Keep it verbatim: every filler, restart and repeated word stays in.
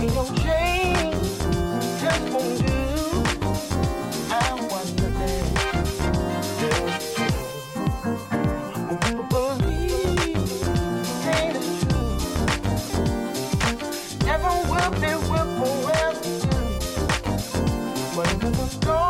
ain't no change, just won't do. I wonder that believe ain't it true? Never will be, will forever do. Whatever the storm.